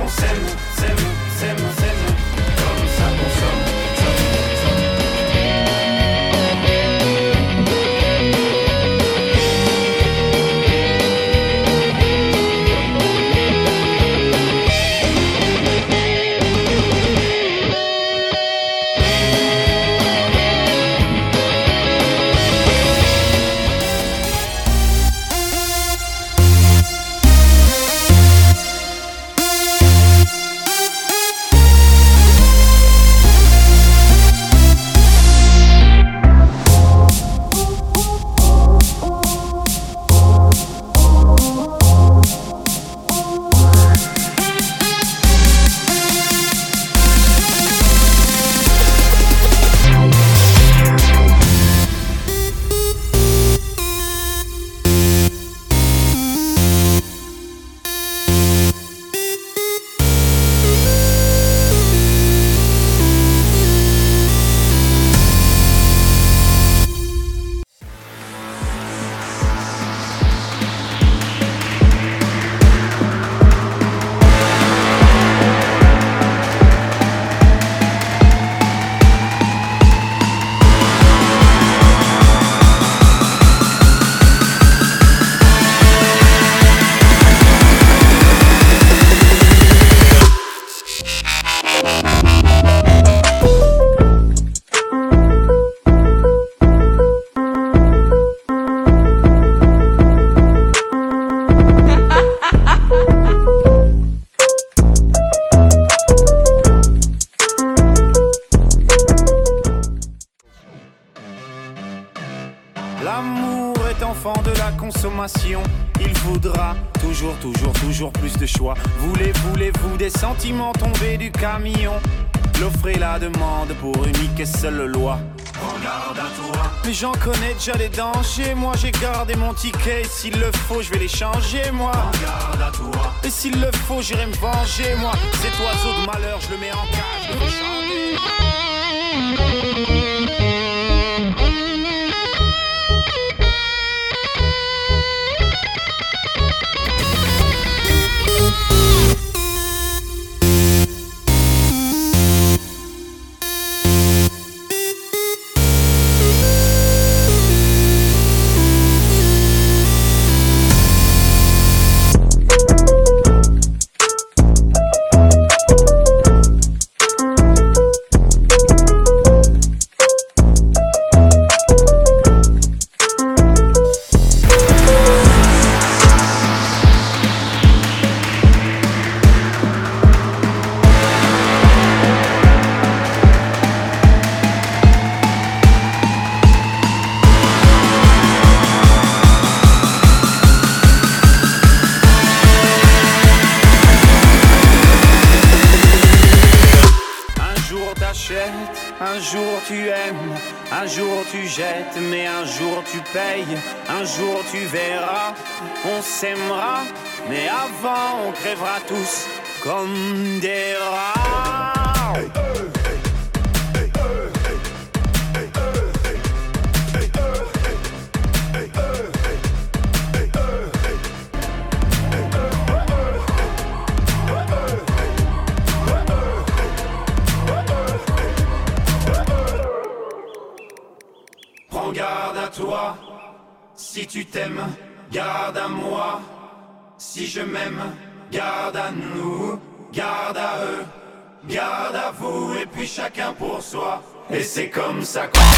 On s'aime, s'aime, s'aime, s'aime. Comme ça consomme. L'amour est enfant de la consommation. Il voudra toujours plus de choix. Voulez-vous des sentiments tombés du camion? L'offre et la demande pour unique et seule loi. Prends garde à toi. Mais j'en connais déjà les dangers. Moi j'ai gardé mon ticket. Et s'il le faut je vais les changer moi. Prends garde à toi. Et s'il le faut j'irai me venger moi. Cet oiseau de malheur je le mets en cage. Je le fais chanter. Un jour tu aimes, un jour tu jettes, mais un jour tu payes, un jour tu verras, on s'aimera, mais avant on crèvera tous comme des rats. Hey. Prends garde à toi, si tu t'aimes, garde à moi. Si je m'aime, garde à nous, garde à eux, garde à vous, et puis chacun pour soi. Et c'est comme ça qu'on...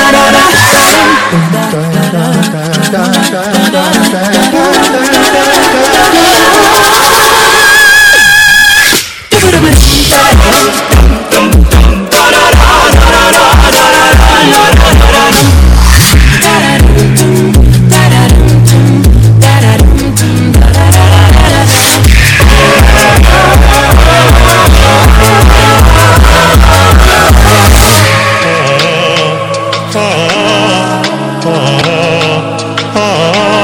ah, ah, ah.